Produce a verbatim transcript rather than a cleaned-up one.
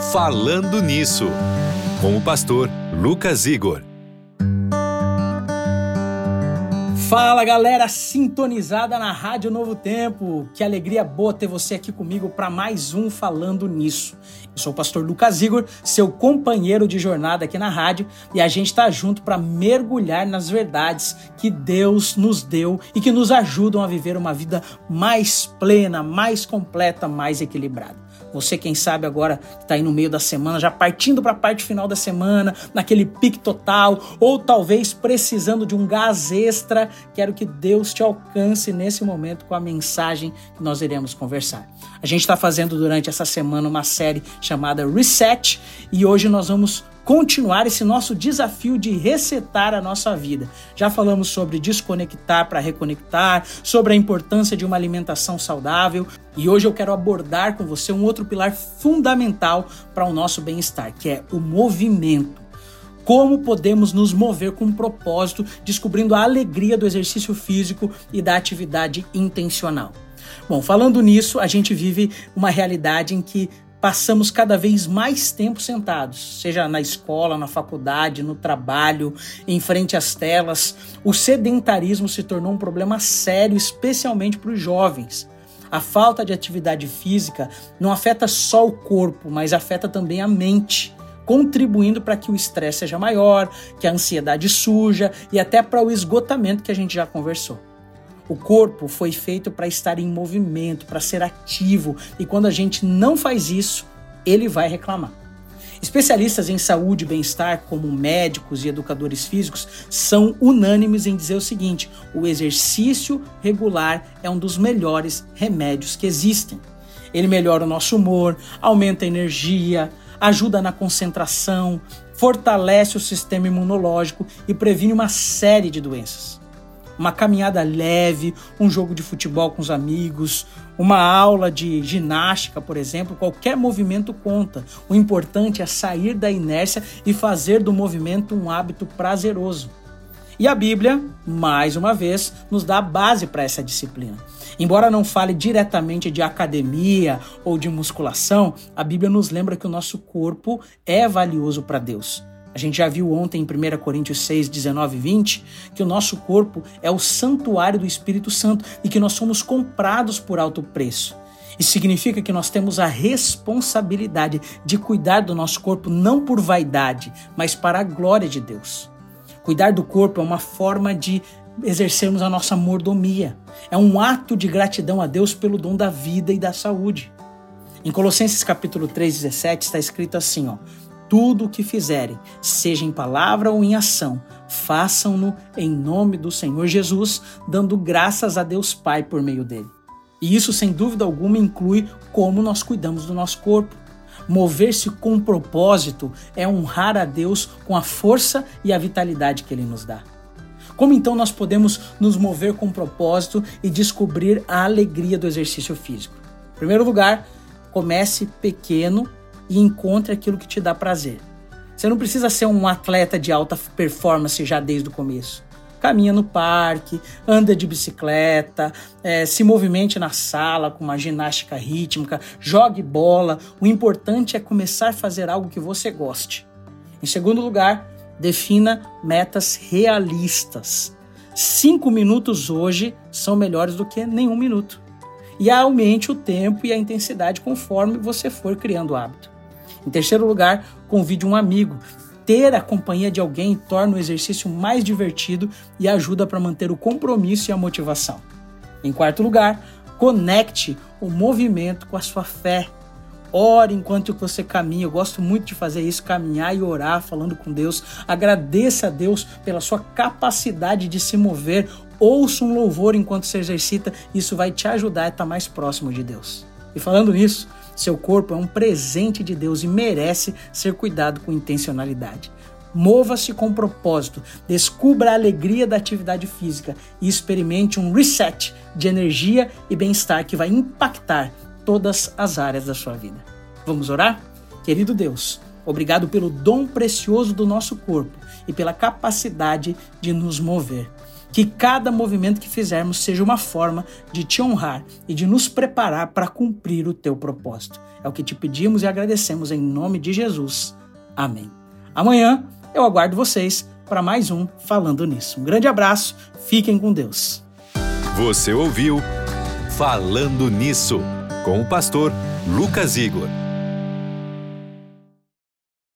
Falando Nisso, com o pastor Lucas Igor. Fala galera, sintonizada na Rádio Novo Tempo. Que alegria boa ter você aqui comigo para mais um Falando Nisso. Eu sou o pastor Lucas Igor, seu companheiro de jornada aqui na rádio, e a gente tá junto para mergulhar nas verdades que Deus nos deu e que nos ajudam a viver uma vida mais plena, mais completa, mais equilibrada. Você, quem sabe agora que está aí no meio da semana, já partindo para a parte final da semana, naquele pique total, ou talvez precisando de um gás extra, quero que Deus te alcance nesse momento com a mensagem que nós iremos conversar. A gente está fazendo durante essa semana uma série chamada Reset, e hoje nós vamos continuar esse nosso desafio de resetar a nossa vida. Já falamos sobre desconectar para reconectar, sobre a importância de uma alimentação saudável, e hoje eu quero abordar com você um outro pilar fundamental para o nosso bem-estar, que é o movimento. Como podemos nos mover com um propósito, descobrindo a alegria do exercício físico e da atividade intencional. Bom, falando nisso, a gente vive uma realidade em que passamos cada vez mais tempo sentados, seja na escola, na faculdade, no trabalho, em frente às telas. O sedentarismo se tornou um problema sério, especialmente para os jovens. A falta de atividade física não afeta só o corpo, mas afeta também a mente, contribuindo para que o estresse seja maior, que a ansiedade surja e até para o esgotamento que a gente já conversou. O corpo foi feito para estar em movimento, para ser ativo, e quando a gente não faz isso, ele vai reclamar. Especialistas em saúde e bem-estar, como médicos e educadores físicos, são unânimes em dizer o seguinte: o exercício regular é um dos melhores remédios que existem. Ele melhora o nosso humor, aumenta a energia, ajuda na concentração, fortalece o sistema imunológico e previne uma série de doenças. Uma caminhada leve, um jogo de futebol com os amigos, uma aula de ginástica, por exemplo, qualquer movimento conta. O importante é sair da inércia e fazer do movimento um hábito prazeroso. E a Bíblia, mais uma vez, nos dá a base para essa disciplina. Embora não fale diretamente de academia ou de musculação, a Bíblia nos lembra que o nosso corpo é valioso para Deus. A gente já viu ontem em primeira Coríntios seis, dezenove e vinte que o nosso corpo é o santuário do Espírito Santo e que nós somos comprados por alto preço. Isso significa que nós temos a responsabilidade de cuidar do nosso corpo não por vaidade, mas para a glória de Deus. Cuidar do corpo é uma forma de exercermos a nossa mordomia. É um ato de gratidão a Deus pelo dom da vida e da saúde. Em Colossenses capítulo três, dezessete está escrito assim, ó: tudo o que fizerem, seja em palavra ou em ação, façam-no em nome do Senhor Jesus, dando graças a Deus Pai por meio dele. E isso, sem dúvida alguma, inclui como nós cuidamos do nosso corpo. Mover-se com propósito é honrar a Deus com a força e a vitalidade que ele nos dá. Como então nós podemos nos mover com propósito e descobrir a alegria do exercício físico? Em primeiro lugar, comece pequeno e encontre aquilo que te dá prazer. Você não precisa ser um atleta de alta performance já desde o começo. Caminha no parque, anda de bicicleta, é, se movimente na sala com uma ginástica rítmica, jogue bola. O importante é começar a fazer algo que você goste. Em segundo lugar, defina metas realistas. Cinco minutos hoje são melhores do que nenhum minuto. E aumente o tempo e a intensidade conforme você for criando o hábito. Em terceiro lugar, convide um amigo. Ter a companhia de alguém torna o exercício mais divertido e ajuda para manter o compromisso e a motivação. Em quarto lugar, conecte o movimento com a sua fé. Ore enquanto você caminha. Eu gosto muito de fazer isso, caminhar e orar, falando com Deus. Agradeça a Deus pela sua capacidade de se mover. Ouça um louvor enquanto se exercita. Isso vai te ajudar a estar mais próximo de Deus. E falando nisso, seu corpo é um presente de Deus e merece ser cuidado com intencionalidade. Mova-se com propósito, descubra a alegria da atividade física e experimente um reset de energia e bem-estar que vai impactar todas as áreas da sua vida. Vamos orar? Querido Deus, obrigado pelo dom precioso do nosso corpo e pela capacidade de nos mover. Que cada movimento que fizermos seja uma forma de te honrar e de nos preparar para cumprir o teu propósito. É o que te pedimos e agradecemos em nome de Jesus. Amém. Amanhã eu aguardo vocês para mais um Falando Nisso. Um grande abraço, fiquem com Deus. Você ouviu Falando Nisso, com o pastor Lucas Igor.